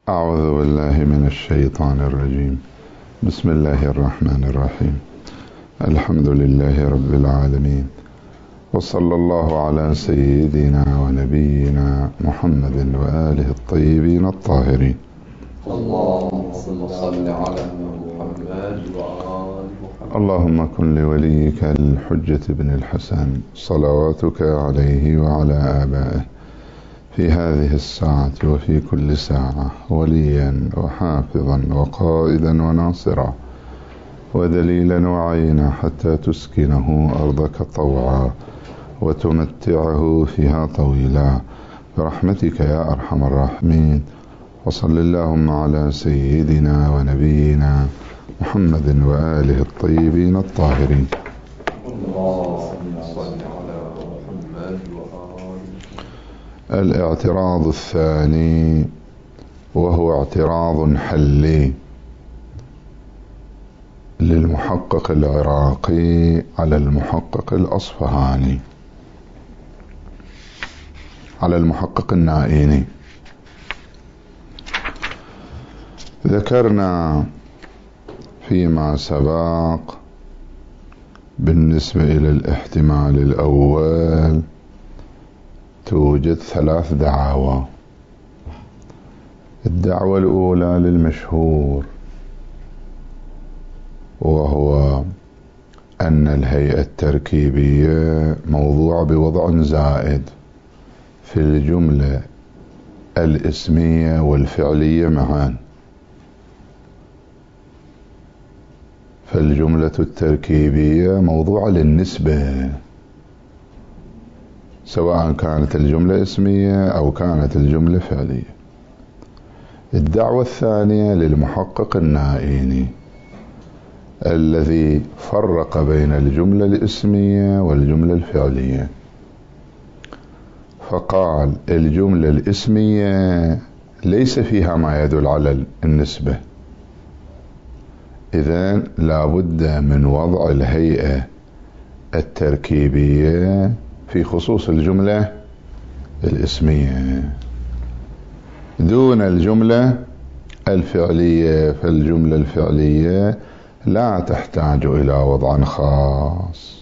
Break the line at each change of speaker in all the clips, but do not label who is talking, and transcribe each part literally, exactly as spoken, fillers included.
أعوذ بالله من الشيطان الرجيم. بسم الله الرحمن الرحيم. الحمد لله رب العالمين، وصلى الله على سيدنا ونبينا محمد وآله الطيبين الطاهرين.
اللهم صل على محمد وآل محمد.
اللهم كن لوليك الحجة بن الحسن صلواتك عليه وعلى آبائه في هذه الساعة وفي كل ساعة وليا وحافظا وقائدا وناصرا ودليلا وعينا، حتى تسكنه أرضك طوعا وتمتعه فيها طويلا برحمتك يا أرحم الراحمين. وصل اللهم على سيدنا ونبينا محمد وآله الطيبين الطاهرين.
اللهم صل على محمد وآل.
الاعتراض الثاني وهو اعتراض حلي للمحقق العراقي على المحقق الأصفهاني، على المحقق النائيني. ذكرنا فيما سبق بالنسبة إلى الاحتمال الأول توجد ثلاث دعاوى. الدعوة الأولى للمشهور، وهو أن الهيئة التركيبية موضوع بوضع زائد في الجملة الاسمية والفعلية معا، فالجملة التركيبية موضوع للنسبة، سواء كانت الجملة اسمية أو كانت الجملة فعلية. الدعوة الثانية للمحقق النائيني الذي فرق بين الجملة الاسمية والجملة الفعلية، فقال الجملة الاسمية ليس فيها ما يدل على النسبة، إذن لا بد من وضع الهيئة التركيبية في خصوص الجملة الاسمية دون الجملة الفعلية، فالجملة الفعلية لا تحتاج إلى وضع خاص.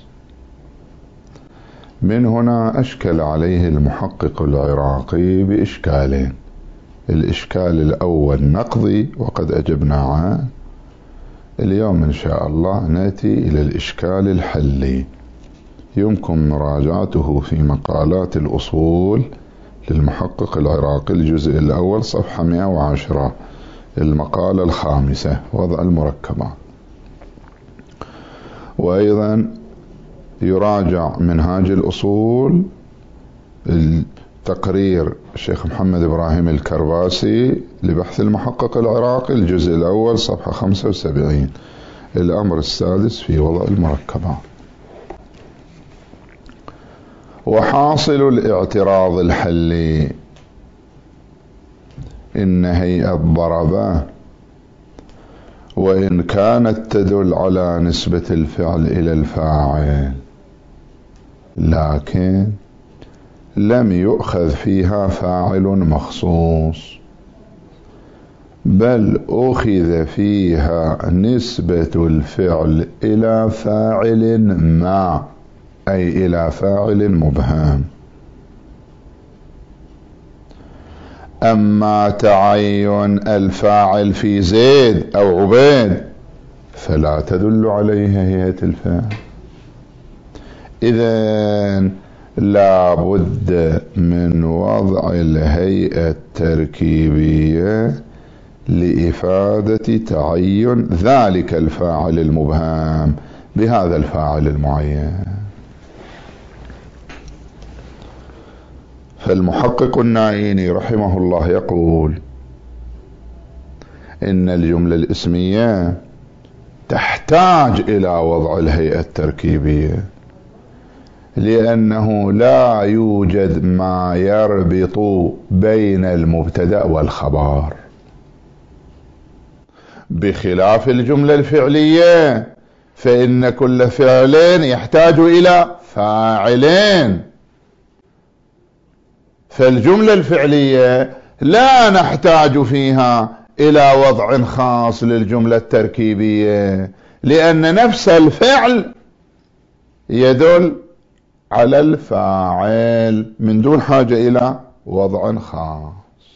من هنا أشكل عليه المحقق العراقي بإشكالين. الإشكال الأول نقضي وقد أجبنا عنه. اليوم إن شاء الله نأتي إلى الإشكال الحلي، يمكن مراجعته في مقالات الأصول للمحقق العراقي الجزء الأول صفحة مئة وعشرة، المقالة الخامسة، وضع المركبات. وأيضا يراجع منهاج الأصول تقرير الشيخ محمد إبراهيم الكرباسي لبحث المحقق العراقي الجزء الأول صفحة خمسة وسبعين، الأمر السادس في وضع المركبات. وحاصل الاعتراض الحلي إن هيئة ضربة وإن كانت تدل على نسبة الفعل إلى الفاعل، لكن لم يؤخذ فيها فاعل مخصوص، بل أخذ فيها نسبة الفعل إلى فاعل ما، أي إلى فاعل مبهم. أما تعين الفاعل في زيد أو عبيد فلا تدل عليه هيئة الفاعل. إذن لا بد من وضع الهيئة التركيبية لإفادة تعين ذلك الفاعل المبهم بهذا الفاعل المعين. فالمحقق النائيني رحمه الله يقول إن الجملة الاسمية تحتاج إلى وضع الهيئة التركيبية، لأنه لا يوجد ما يربط بين المبتدأ والخبر، بخلاف الجملة الفعلية فإن كل فعل يحتاج إلى فاعلين. فالجملة الفعلية لا نحتاج فيها إلى وضع خاص للجملة التركيبية، لأن نفس الفعل يدل على الفاعل من دون حاجة إلى وضع خاص.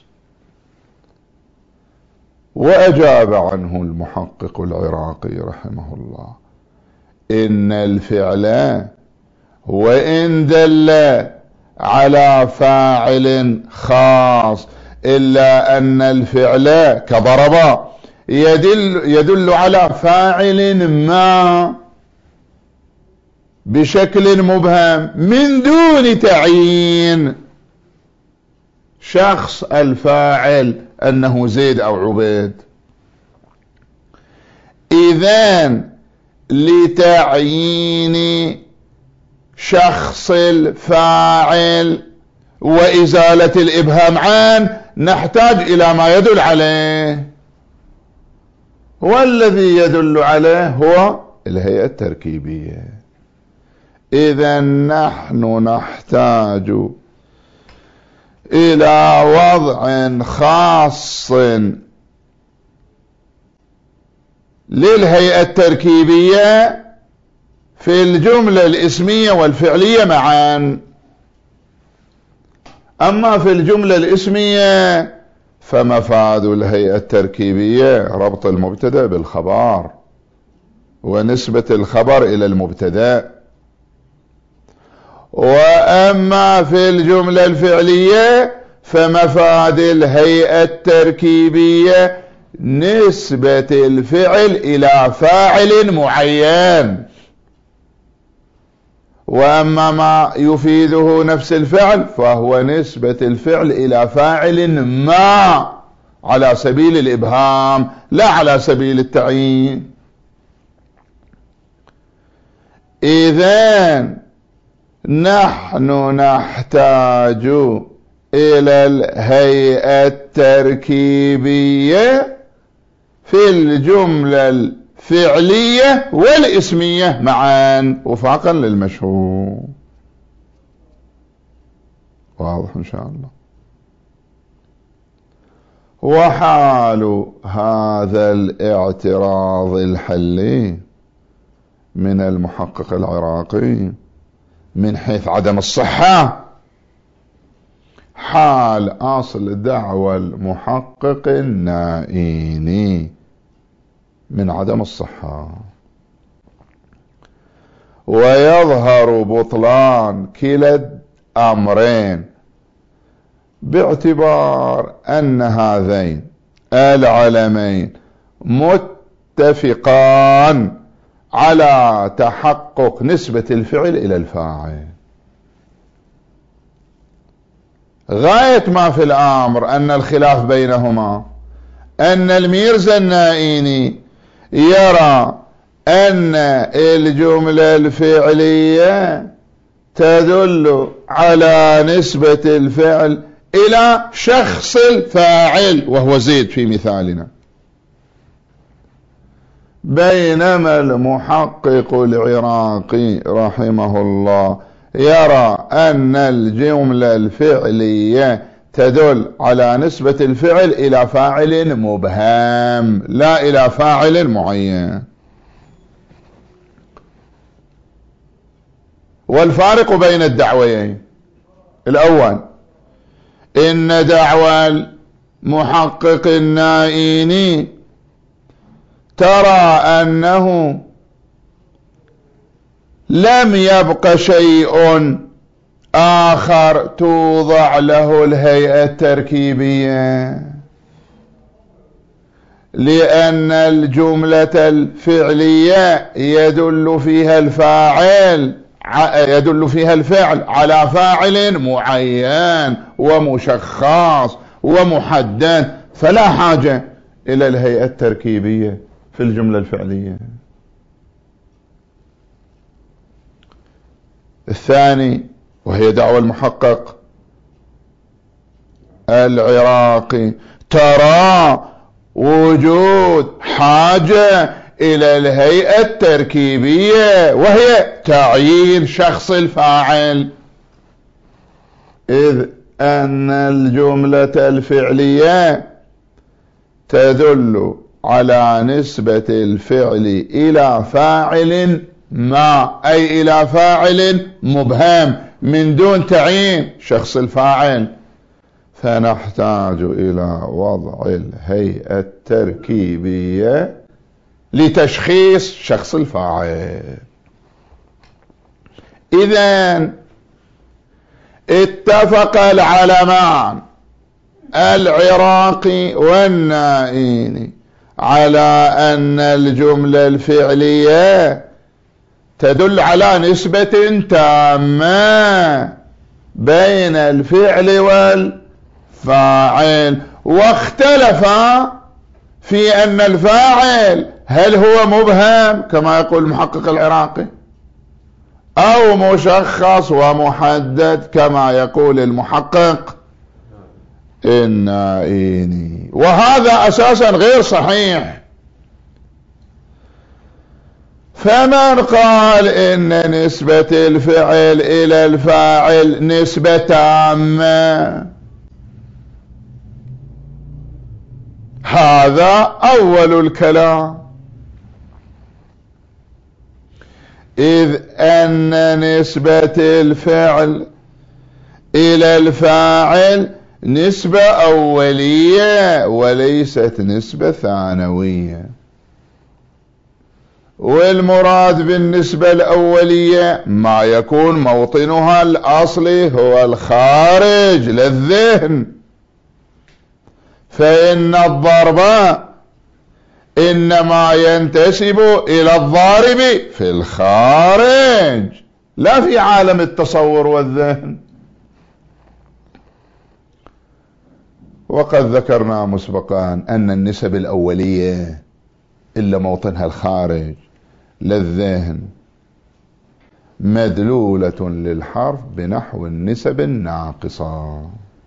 وأجاب عنه المحقق العراقي رحمه الله: إن الفعل وإن دل على فاعل خاص إلا أن الفعل كضرب يدل, يدل على فاعل ما بشكل مبهم من دون تعيين شخص الفاعل أنه زيد أو عبيد. إذن لتعيين شخص الفاعل وإزالة الإبهام عنه نحتاج إلى ما يدل عليه، والذي يدل عليه هو الهيئة التركيبية. إذن نحن نحتاج إلى وضع خاص للهيئة التركيبية في الجملة الاسمية والفعلية معا. أما في الجملة الاسمية فمفاد الهيئة التركيبية ربط المبتدأ بالخبر ونسبة الخبر إلى المبتدأ. وأما في الجملة الفعلية فمفاد الهيئة التركيبية نسبة الفعل إلى فاعل معين. وأما ما يفيده نفس الفعل فهو نسبة الفعل إلى فاعل ما على سبيل الإبهام لا على سبيل التعيين. إذن نحن نحتاج إلى الهيئة التركيبية في الجملة الفعلية والاسمية معا وفاقا للمشهور. واضح إن شاء الله. وحال هذا الاعتراض الحلي من المحقق العراقي من حيث عدم الصحة حال أصل دعوى المحقق النائيني من عدم الصحة. ويظهر بطلان كلا الأمرين باعتبار أن هذين العلمين متفقان على تحقق نسبة الفعل إلى الفاعل. غاية ما في الأمر أن الخلاف بينهما أن الميرزا النائيني يرى أن الجملة الفعلية تدل على نسبة الفعل إلى شخص الفاعل وهو زيد في مثالنا، بينما المحقق العراقي رحمه الله يرى أن الجملة الفعلية تدل على نسبة الفعل إلى فاعل مبهم لا إلى فاعل معين. والفارق بين الدعويين: الأول إن دعوى المحقق النائيني ترى أنه لم يبق شيء آخر توضع له الهيئة التركيبية، لأن الجملة الفعلية يدل فيها الفاعل يدل فيها الفعل على فاعل معين ومشخص ومحدد، فلا حاجة إلى الهيئة التركيبية في الجملة الفعلية. الثاني وهي دعوى المحقق العراقي ترى وجود حاجة إلى الهيئة التركيبية وهي تعيين شخص الفاعل، إذ أن الجملة الفعلية تدل على نسبة الفعل إلى فاعل ما، أي إلى فاعل مبهم من دون تعيين شخص الفاعل، فنحتاج إلى وضع الهيئة التركيبية لتشخيص شخص الفاعل. إذن اتفق العلمان العراقي والنائيني على أن الجملة الفعلية تدل على نسبة تامة بين الفعل والفاعل، واختلفا في أن الفاعل هل هو مبهم كما يقول المحقق العراقي أو مشخص ومحدد كما يقول المحقق النائيني، وهذا أساسا غير صحيح. فمن قال إن نسبة الفعل إلى الفاعل نسبة تامة، هذا أول الكلام، إذ أن نسبة الفعل إلى الفاعل نسبة أولية وليست نسبة ثانوية، والمراد بالنسبة الأولية ما يكون موطنها الأصلي هو الخارج للذهن، فإن الضرب إنما ينتسب إلى الضارب في الخارج لا في عالم التصور والذهن. وقد ذكرنا مسبقا أن النسب الأولية إلا موطنها الخارج للذهن مدلولة للحرف بنحو النسب الناقصة،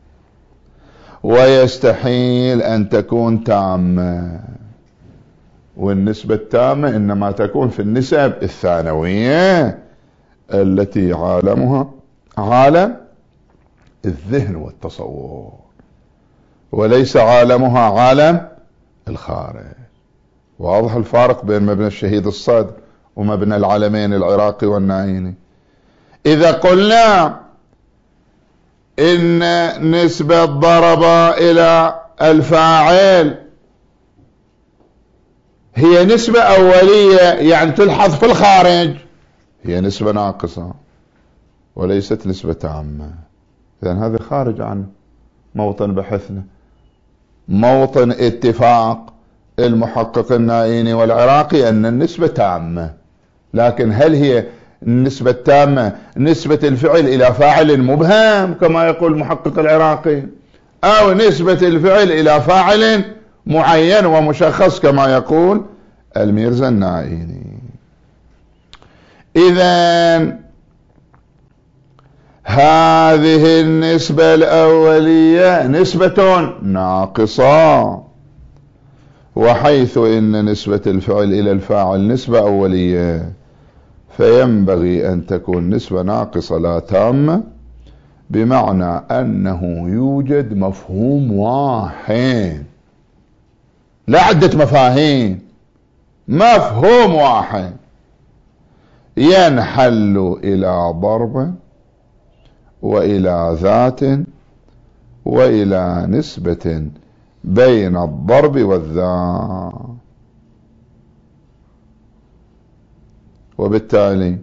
ويستحيل أن تكون تامة، والنسبة التامة إنما تكون في النسب الثانوية التي عالمها عالم الذهن والتصور، وليس عالمها عالم الخارج. واضح الفارق بين مبنى الشهيد الصدر ومبنى العالمين العراقي والنائيني. إذا قلنا إن نسبة ضرب إلى الفاعل هي نسبة أولية يعني تلحظ في الخارج، هي نسبة ناقصة وليست نسبة تامة، إذن هذا خارج عن موطن بحثنا. موطن اتفاق المحقق النائيني والعراقي أن النسبة تامة، لكن هل هي النسبة التامة نسبة الفعل إلى فاعل مبهم كما يقول المحقق العراقي، أو نسبة الفعل إلى فاعل معين ومشخص كما يقول الميرزا النائيني؟ إذن هذه النسبة الأولية نسبة ناقصة، وحيث إن نسبة الفعل إلى الفاعل نسبة أولية فينبغي أن تكون نسبة ناقصة لا تامة، بمعنى أنه يوجد مفهوم واحد لا عدة مفاهيم، مفهوم واحد ينحل إلى ضرب وإلى ذات وإلى نسبة بين الضرب والذات. وبالتالي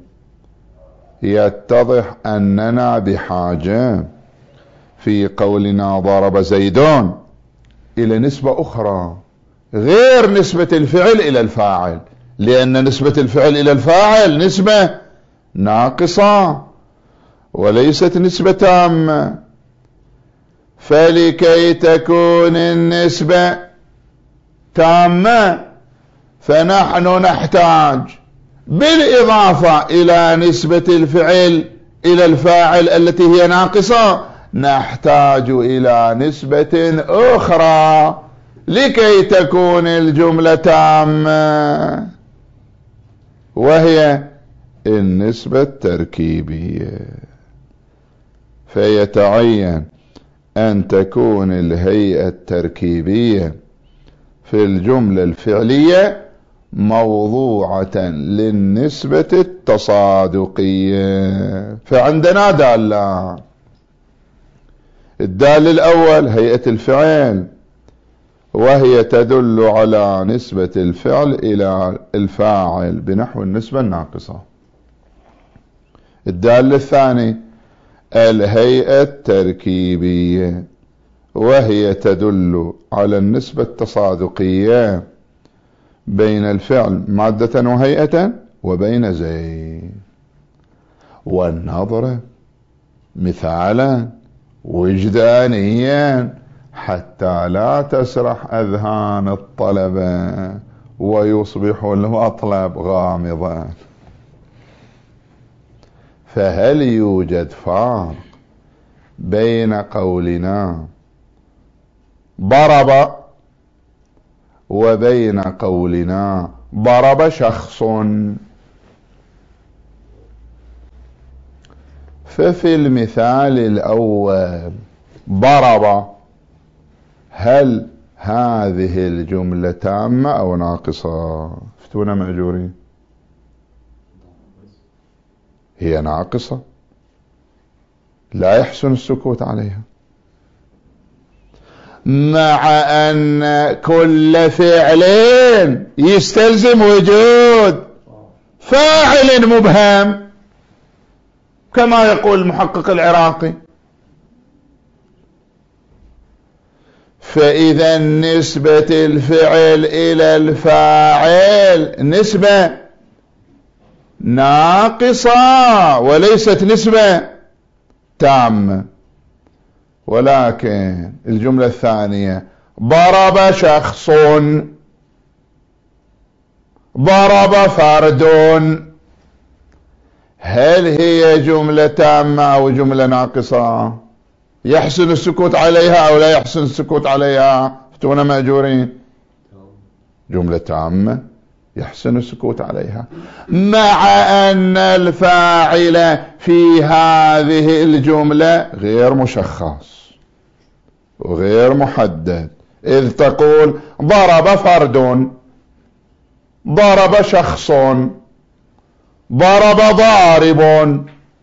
يتضح أننا بحاجة في قولنا ضرب زيدون إلى نسبة أخرى غير نسبة الفعل إلى الفاعل، لأن نسبة الفعل إلى الفاعل نسبة ناقصة وليست نسبة تامة، فلكي تكون النسبة تامة فنحن نحتاج بالإضافة إلى نسبة الفعل إلى الفاعل التي هي ناقصة نحتاج إلى نسبة أخرى لكي تكون الجملة تامة، وهي النسبة التركيبية. فيتعين أن تكون الهيئة التركيبية في الجملة الفعلية موضوعة للنسبة التصادقية. فعندنا دالة، الدال الأول هيئة الفعل، وهي تدل على نسبة الفعل إلى الفاعل بنحو النسبة الناقصة. الدال الثاني الهيئة التركيبية، وهي تدل على النسبة التصادقية بين الفعل مادة وهيئة وبين زيد. ولنضرب مثالا وجدانيا حتى لا تسرح أذهان الطلبة ويصبح المطلب غامضا. فهل يوجد فرق بين قولنا ضرب وبين قولنا ضرب شخص؟ ففي المثال الأول ضرب، هل هذه الجملة تامة أو ناقصة؟ فتونا مأجورين. هي ناقصة لا يحسن السكوت عليها، مع أن كل فعل يستلزم وجود فاعل مبهم كما يقول المحقق العراقي. فإذا نسبة الفعل إلى الفاعل نسبة ناقصة وليست نسبة تامة. ولكن الجملة الثانية ضرب شخص، ضرب فرد، هل هي جملة تامة أو جملة ناقصة؟ يحسن السكوت عليها أو لا يحسن السكوت عليها؟ فتونا مأجورين. جملة تامة يحسن السكوت عليها، مع أن الفاعل في هذه الجملة غير مشخص وغير محدد، إذ تقول ضرب فرد، ضرب شخص، ضرب ضارب.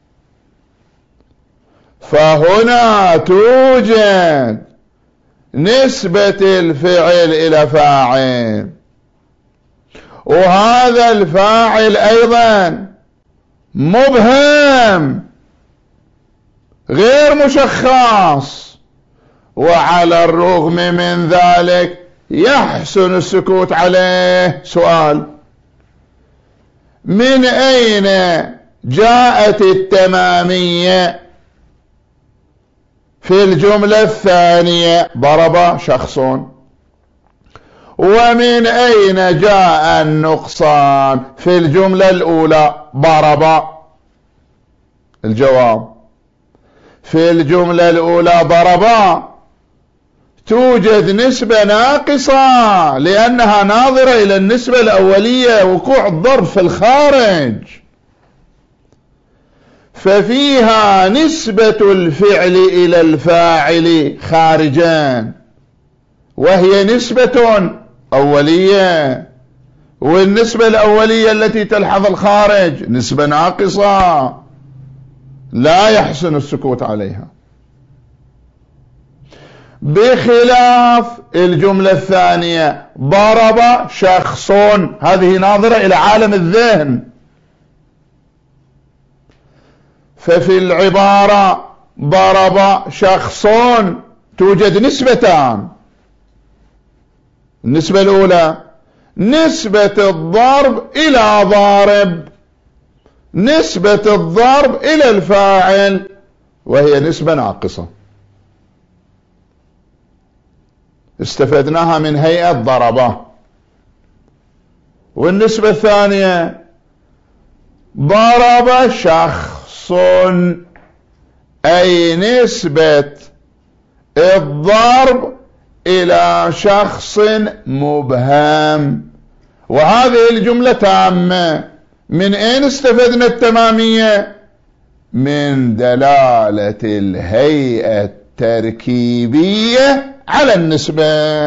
فهنا توجد نسبة الفعل إلى فاعل، وهذا الفاعل أيضا مبهم غير مشخص، وعلى الرغم من ذلك يحسن السكوت عليه. سؤال: من أين جاءت التمامية في الجملة الثانية ضرب شخص؟ ومن أين جاء النقصان في الجملة الأولى ضرب؟ الجواب: في الجملة الأولى ضرب توجد نسبة ناقصة لأنها ناظرة إلى النسبة الأولية، وقوع الضرب في الخارج، ففيها نسبة الفعل إلى الفاعل خارجا، وهي نسبة أولية، والنسبة الأولية التي تلحظ الخارج نسبة ناقصة لا يحسن السكوت عليها، بخلاف الجملة الثانية ضرب شخص، هذه ناظرة إلى عالم الذهن. ففي العبارة ضرب شخص توجد نسبتان: النسبة الأولى نسبة الضرب إلى ضارب، نسبة الضرب إلى الفاعل، وهي نسبة ناقصة استفدناها من هيئة ضربة. والنسبة الثانية ضرب شخص، أي نسبة الضرب إلى شخص مبهم، وهذه الجملة تامة. من أين استفدنا التمامية؟ من دلالة الهيئة التركيبية على النسبة.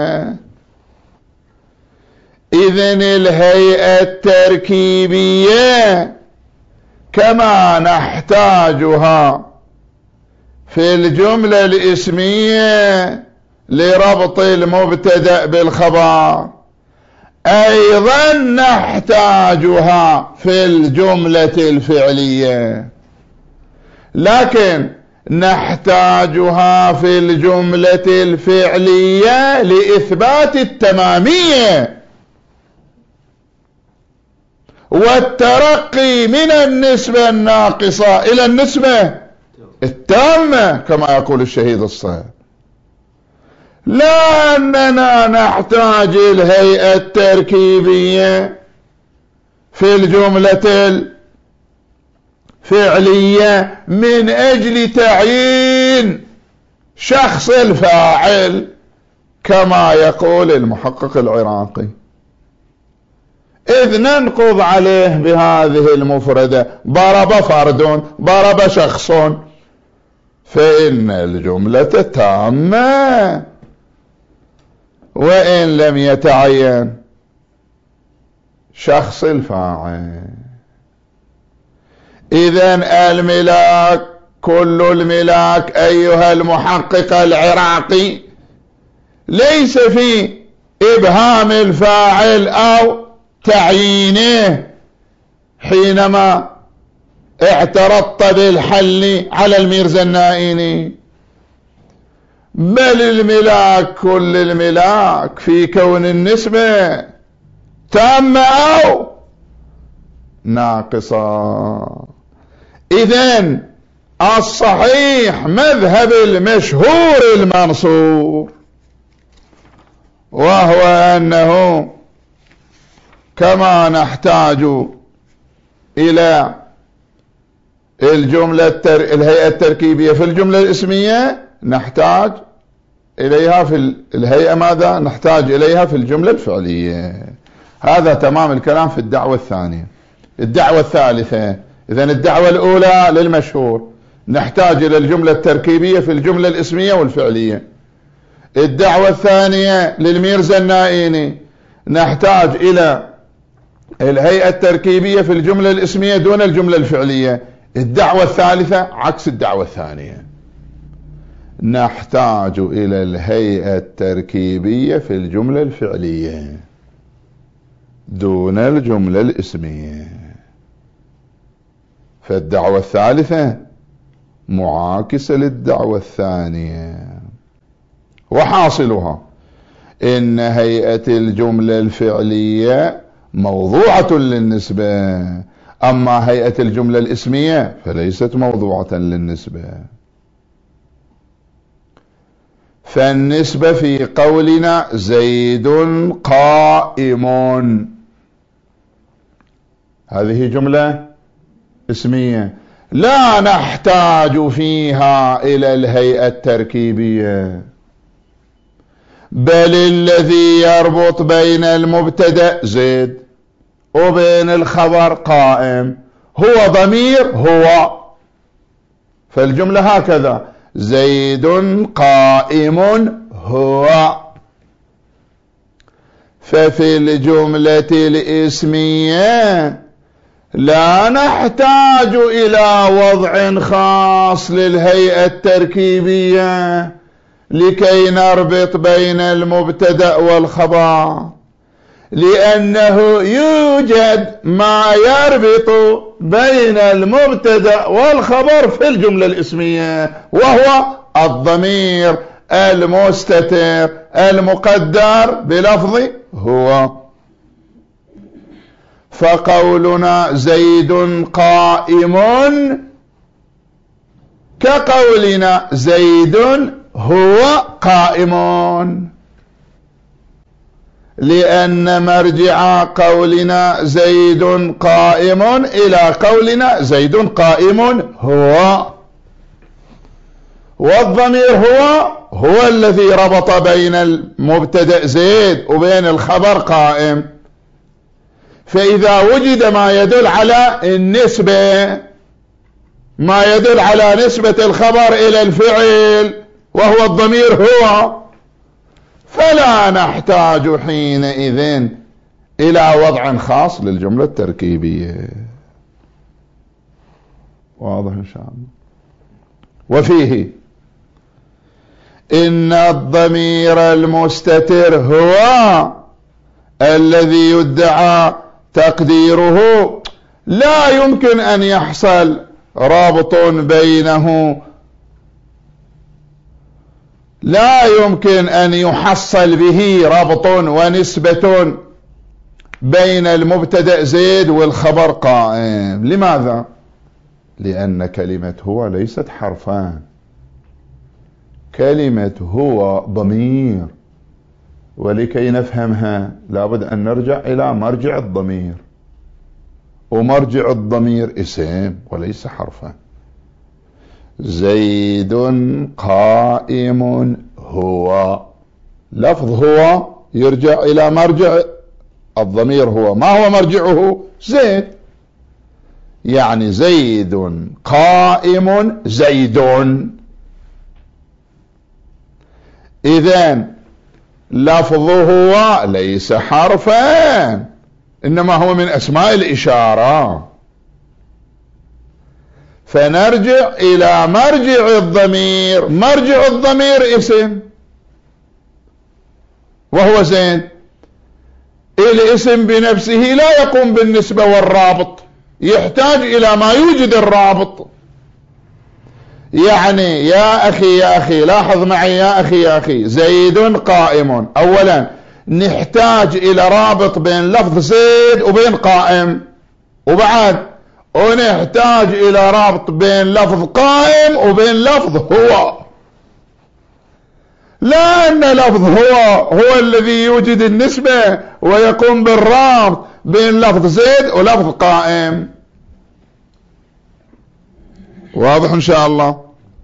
إذن الهيئة التركيبية كما نحتاجها في الجملة الاسمية لربط المبتدأ بالخبر، أيضا نحتاجها في الجملة الفعلية، لكن نحتاجها في الجملة الفعلية لإثبات التمامية والترقي من النسبة الناقصة إلى النسبة التامة كما يقول الشهيد الصائب. لا أننا نحتاج الهيئة التركيبية في الجملة الفعلية من أجل تعيين شخص الفاعل كما يقول المحقق العراقي، إذ ننقض عليه بهذه المفردة ضرب فرد ضرب شخص، فإن الجملة تامة وإن لم يتعين شخص الفاعل. إذن الملاك كل الملاك أيها المحقق العراقي ليس في إبهام الفاعل أو تعيينه حينما اعترضت بالحل على الميرزا النائيني، بل الملاك كل الملاك في كون النسبة تامة أو ناقصة. إذن الصحيح مذهب المشهور المنصور، وهو أنه كما نحتاج إلى الجملة التر... الهيئة التركيبية في الجملة الاسمية نحتاج إليها في الهيئة ماذا؟ نحتاج إليها في الجملة الفعلية. هذا تمام الكلام في الدعوة الثانية. الدعوة الثالثة، إذن الدعوة الأولى للمشهور نحتاج إلى الجملة التركيبية في الجملة الاسمية والفعلية. الدعوة الثانية للميرزا النائيني نحتاج إلى الهيئة التركيبية في الجملة الاسمية دون الجملة الفعلية. الدعوة الثالثة عكس الدعوة الثانية، نحتاج إلى الهيئة التركيبية في الجملة الفعلية دون الجملة الاسمية. فالدعوة الثالثة معاكسة للدعوة الثانية، وحاصلها إن هيئة الجملة الفعلية موضوعة للنسبة، أما هيئة الجملة الاسمية فليست موضوعة للنسبة. فالنسبة في قولنا زيد قائم، هذه جملة اسمية لا نحتاج فيها إلى الهيئة التركيبية، بل الذي يربط بين المبتدأ زيد وبين الخبر قائم هو ضمير هو. فالجملة هكذا زيد قائم هو. ففي الجملة الاسمية لا نحتاج إلى وضع خاص للهيئة التركيبية لكي نربط بين المبتدأ والخبر، لأنه يوجد ما يربط بين المبتدأ والخبر في الجملة الاسمية، وهو الضمير المستتر المقدر بلفظ هو. فقولنا زيد قائم كقولنا زيد هو قائم، لأن مرجع قولنا زيد قائم إلى قولنا زيد قائم هو، والضمير هو هو الذي ربط بين المبتدأ زيد وبين الخبر قائم. فإذا وجد ما يدل على النسبة، ما يدل على نسبة الخبر إلى الفعل وهو الضمير هو، فلا نحتاج حينئذ إلى وضع خاص للجملة التركيبية. واضح إن شاء الله. وفيه إن الضمير المستتر هو الذي يدعى تقديره لا يمكن أن يحصل رابط بينه، لا يمكن أن يحصل به رابط ونسبة بين المبتدأ زيد والخبر قائم. لماذا؟ لأن كلمة هو ليست حرفان، كلمة هو ضمير، ولكي نفهمها لابد أن نرجع إلى مرجع الضمير، ومرجع الضمير اسم وليس حرفا. زيد قائم هو، لفظ هو يرجع إلى مرجع الضمير هو. ما هو مرجعه؟ زيد، يعني زيد قائم زيد. إذن لفظه هو ليس حرفا، إنما هو من أسماء الإشارة. فنرجع إلى مرجع الضمير، مرجع الضمير اسم وهو زيد. الاسم بنفسه لا يقوم بالنسبة والرابط، يحتاج إلى ما يوجد الرابط. يعني يا أخي يا أخي، لاحظ معي يا أخي يا أخي، زيد قائم، أولا نحتاج إلى رابط بين لفظ زيد وبين قائم، وبعد ونحتاج إلى رابط بين لفظ قائم وبين لفظ هو. لا أن لفظ هو هو الذي يوجد النسبة ويقوم بالرابط بين لفظ زيد ولفظ قائم. واضح إن شاء الله.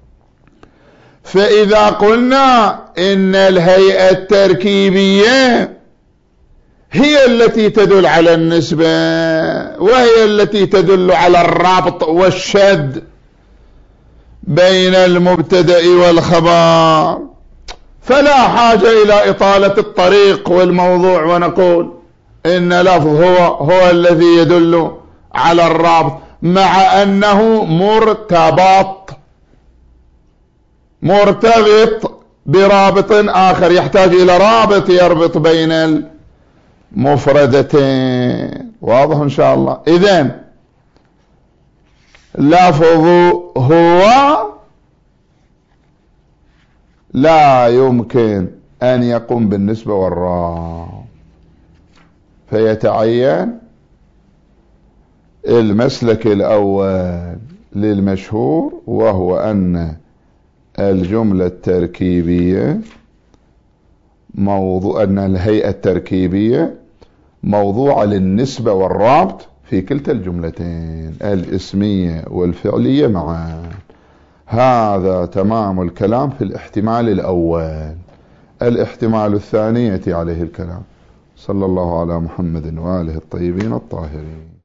فإذا قلنا إن الهيئة التركيبية هي التي تدل على النسبة، وهي التي تدل على الرابط والشد بين المبتدأ والخبر، فلا حاجة إلى إطالة الطريق والموضوع ونقول إن لفظ هو هو الذي يدل على الرابط، مع أنه مرتبط مرتبط برابط آخر، يحتاج إلى رابط يربط بين المفردتين. واضح إن شاء الله. إذن لفظ هو لا يمكن أن يقوم بالنسبة والرابط، فيتعين المسلك الأول للمشهور، وهو أن الجملة التركيبية موضوع أن الهيئة التركيبية موضوعة للنسبة والرابط في كلتا الجملتين الاسمية والفعلية معا. هذا تمام الكلام في الاحتمال الأول. الاحتمال الثاني يأتي عليه الكلام. صلى الله على محمد وآله الطيبين الطاهرين.